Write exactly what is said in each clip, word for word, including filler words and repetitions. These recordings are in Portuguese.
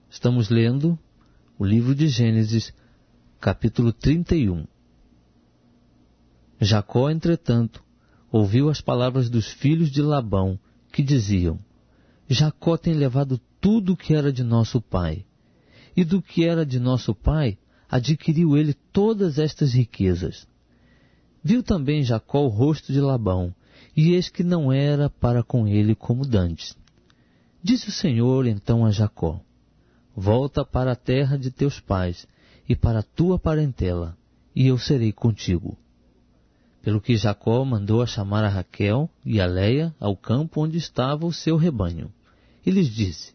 Estamos lendo o livro de Gênesis, capítulo trinta e um. Jacó, entretanto, ouviu as palavras dos filhos de Labão, que diziam: Jacó tem levado tudo o que era de nosso pai, e do que era de nosso pai adquiriu ele todas estas riquezas. Viu também Jacó o rosto de Labão, e eis que não era para com ele como dantes. Disse o Senhor então a Jacó: Volta para a terra de teus pais e para a tua parentela, e eu serei contigo. Pelo que Jacó mandou a chamar a Raquel e a Leia ao campo onde estava o seu rebanho, e lhes disse: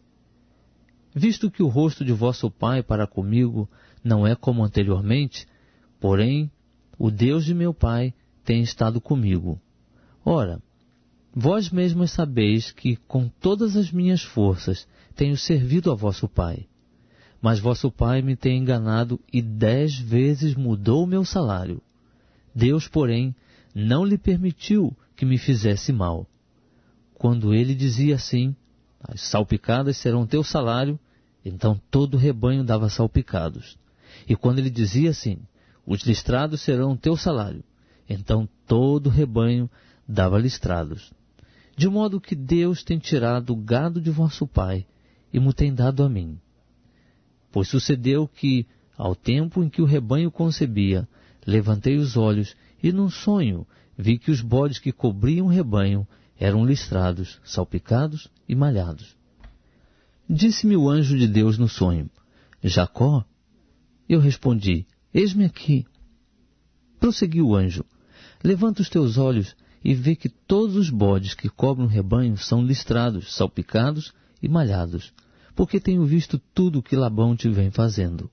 Visto que o rosto de vosso pai para comigo não é como anteriormente, porém o Deus de meu pai tem estado comigo. Ora, vós mesmos sabeis que com todas as minhas forças tenho servido a vosso pai. Mas vosso pai me tem enganado e dez vezes mudou o meu salário. Deus, porém, não lhe permitiu que me fizesse mal. Quando ele dizia assim: As salpicadas serão teu salário, então todo o rebanho dava salpicados. E quando ele dizia assim: Os listrados serão teu salário, então todo o rebanho dava listrados. De modo que Deus tem tirado o gado de vosso pai e mo tem dado a mim. Pois sucedeu que, ao tempo em que o rebanho concebia, levantei os olhos e num sonho vi que os bodes que cobriam o rebanho eram listrados, salpicados e malhados. Disse-me o anjo de Deus no sonho: Jacó? Eu respondi: Eis-me aqui. Prosseguiu o anjo: Levanta os teus olhos e vê que todos os bodes que cobrem o rebanho são listrados, salpicados e malhados, porque tenho visto tudo o que Labão te vem fazendo.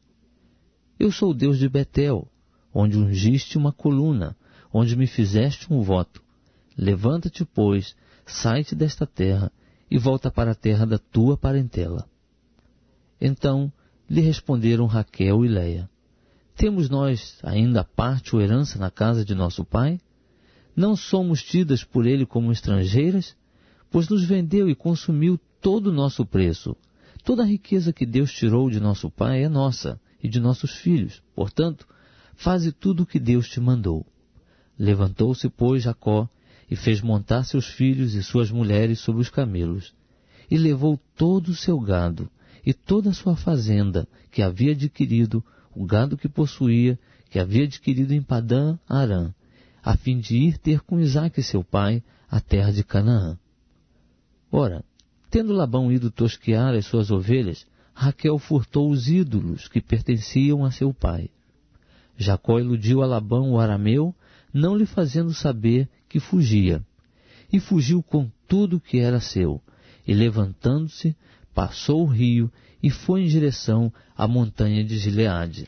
Eu sou o Deus de Betel, onde ungiste uma coluna, onde me fizeste um voto. Levanta-te, pois, sai-te desta terra e volta para a terra da tua parentela. Então lhe responderam Raquel e Leia: Temos nós ainda parte ou herança na casa de nosso pai? Não somos tidas por ele como estrangeiras? Pois nos vendeu e consumiu todo o nosso preço. Toda a riqueza que Deus tirou de nosso pai é nossa e de nossos filhos. Portanto, faze tudo o que Deus te mandou. Levantou-se, pois, Jacó e fez montar seus filhos e suas mulheres sobre os camelos, e levou todo o seu gado e toda a sua fazenda que havia adquirido, o gado que possuía, que havia adquirido em Padã Arã, a fim de ir ter com Isaque seu pai a terra de Canaã. Ora, tendo Labão ido tosquear as suas ovelhas, Raquel furtou os ídolos que pertenciam a seu pai. Jacó iludiu a Labão o arameu, não lhe fazendo saber que fugia. E fugiu com tudo que era seu, e levantando-se, passou o rio e foi em direção à montanha de Gileade.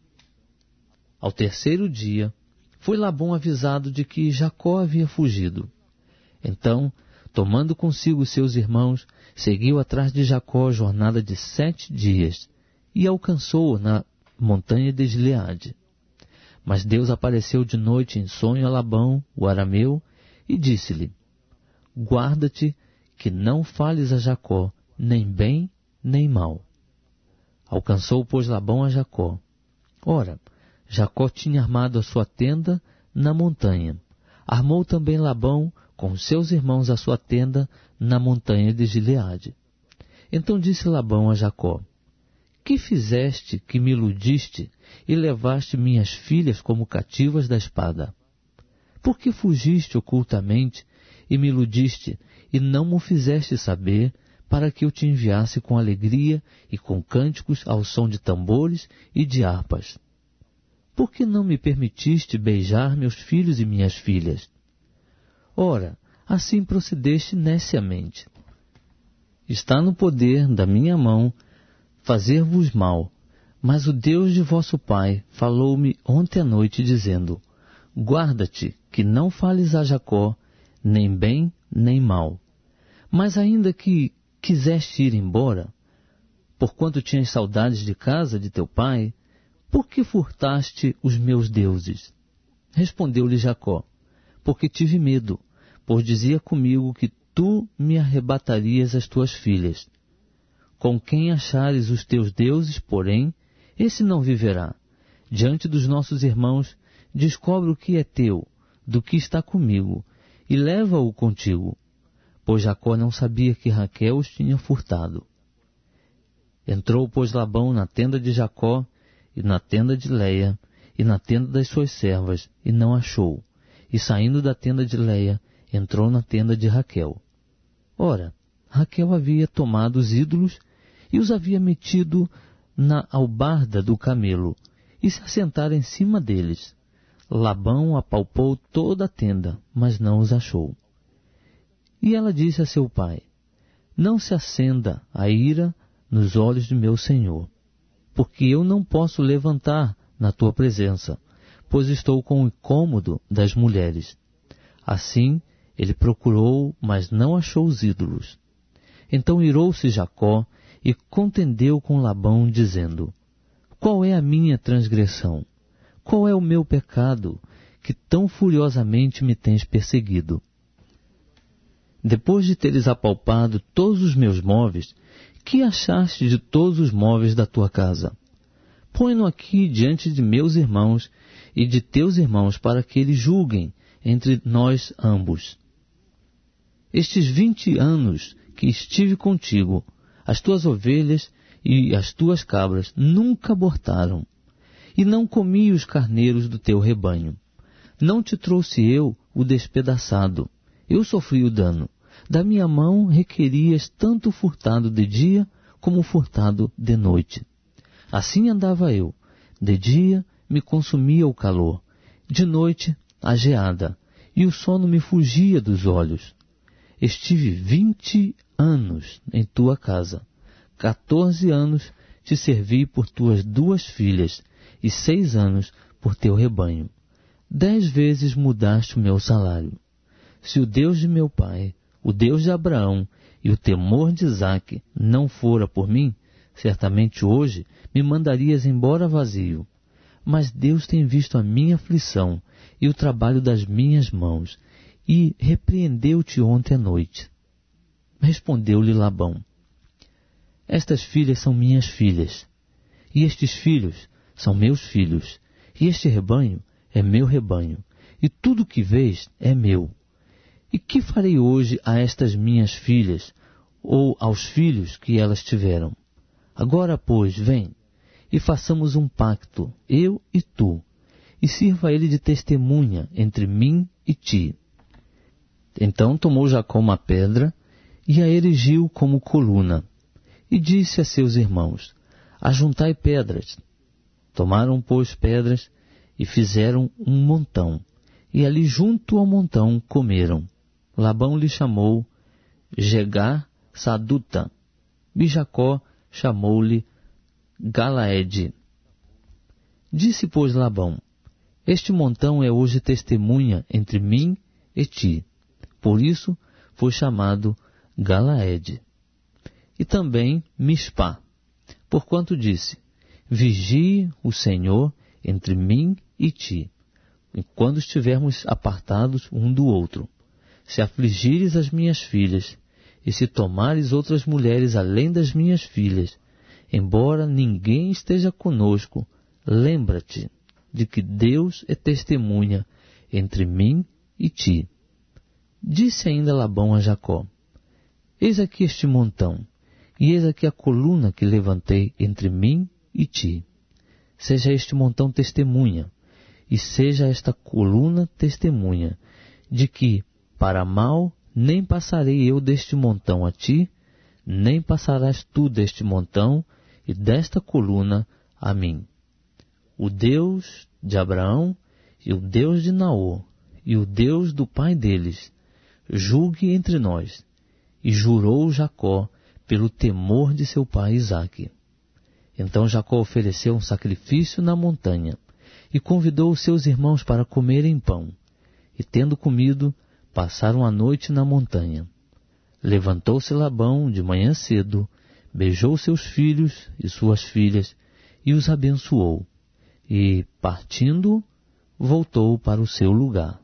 Ao terceiro dia, foi Labão avisado de que Jacó havia fugido. Então, tomando consigo seus irmãos, seguiu atrás de Jacó a jornada de sete dias, e alcançou-o na montanha de Gileade. Mas Deus apareceu de noite em sonho a Labão, o arameu, e disse-lhe: Guarda-te que não fales a Jacó, nem bem, nem mal. Alcançou, pois, Labão a Jacó. Ora, Jacó tinha armado a sua tenda na montanha. Armou também Labão com seus irmãos a sua tenda na montanha de Gileade. Então disse Labão a Jacó: Que fizeste que me iludiste e levaste minhas filhas como cativas da espada? Por que fugiste ocultamente e me iludiste e não me fizeste saber, para que eu te enviasse com alegria e com cânticos ao som de tambores e de harpas? Por que não me permitiste beijar meus filhos e minhas filhas? Ora, assim procedeste neciamente. Está no poder da minha mão fazer-vos mal, mas o Deus de vosso pai falou-me ontem à noite, dizendo: Guarda-te, que não fales a Jacó, nem bem, nem mal. Mas ainda que quiseste ir embora, porquanto tinhas saudades de casa de teu pai, por que furtaste os meus deuses? Respondeu-lhe Jacó: Porque tive medo, pois dizia comigo que tu me arrebatarias as tuas filhas. Com quem achares os teus deuses, porém, esse não viverá. Diante dos nossos irmãos, descobre o que é teu, do que está comigo, e leva-o contigo. Pois Jacó não sabia que Raquel os tinha furtado. Entrou, pois, Labão na tenda de Jacó, e na tenda de Leia, e na tenda das suas servas, e não achou. E saindo da tenda de Leia, entrou na tenda de Raquel. Ora, Raquel havia tomado os ídolos e os havia metido na albarda do camelo, e se assentara em cima deles. Labão apalpou toda a tenda, mas não os achou. E ela disse a seu pai: não se acenda a ira nos olhos de meu senhor, porque eu não posso levantar na tua presença, pois estou com o incômodo das mulheres. Assim ele procurou, mas não achou os ídolos. Então irou-se Jacó e contendeu com Labão, dizendo: qual é a minha transgressão? Qual é o meu pecado, que tão furiosamente me tens perseguido? Depois de teres apalpado todos os meus móveis, que achaste de todos os móveis da tua casa? Põe-no aqui diante de meus irmãos e de teus irmãos, para que eles julguem entre nós ambos. Estes vinte anos que estive contigo, as tuas ovelhas e as tuas cabras nunca abortaram, e não comi os carneiros do teu rebanho. Não te trouxe eu o despedaçado, eu sofri o dano. Da minha mão requerias tanto furtado de dia como furtado de noite. Assim andava eu. De dia me consumia o calor, de noite a geada, e o sono me fugia dos olhos. Estive vinte anos em tua casa. Quatorze anos te servi por tuas duas filhas, e seis anos por teu rebanho. Dez vezes mudaste o meu salário. Se o Deus de meu pai, o Deus de Abraão e o temor de Isaque não fora por mim, certamente hoje me mandarias embora vazio. Mas Deus tem visto a minha aflição e o trabalho das minhas mãos, e repreendeu-te ontem à noite. Respondeu-lhe Labão: estas filhas são minhas filhas, e estes filhos são meus filhos, e este rebanho é meu rebanho, e tudo o que vês é meu. E que farei hoje a estas minhas filhas, ou aos filhos que elas tiveram? Agora, pois, vem, e façamos um pacto, eu e tu, e sirva ele de testemunha entre mim e ti. Então tomou Jacó uma pedra, e a erigiu como coluna, e disse a seus irmãos: ajuntai pedras. Tomaram, pois, pedras, e fizeram um montão, e ali junto ao montão comeram. Labão lhe chamou Jegar Saduta, e Jacó chamou-lhe Galaede. Disse, pois, Labão: este montão é hoje testemunha entre mim e ti. Por isso foi chamado Galaede. E também Mispá, porquanto disse: vigie o Senhor entre mim e ti, quando estivermos apartados um do outro. Se afligires as minhas filhas, e se tomares outras mulheres além das minhas filhas, embora ninguém esteja conosco, lembra-te de que Deus é testemunha entre mim e ti. Disse ainda Labão a Jacó: eis aqui este montão, e eis aqui a coluna que levantei entre mim e ti. Seja este montão testemunha, e seja esta coluna testemunha, de que, para mal, nem passarei eu deste montão a ti, nem passarás tu deste montão e desta coluna a mim. O Deus de Abraão e o Deus de Naor e o Deus do pai deles julgue entre nós. E jurou Jacó pelo temor de seu pai Isaque. Então Jacó ofereceu um sacrifício na montanha e convidou os seus irmãos para comerem pão. E tendo comido, passaram a noite na montanha. Levantou-se Labão de manhã cedo, beijou seus filhos e suas filhas e os abençoou. E, partindo, voltou para o seu lugar.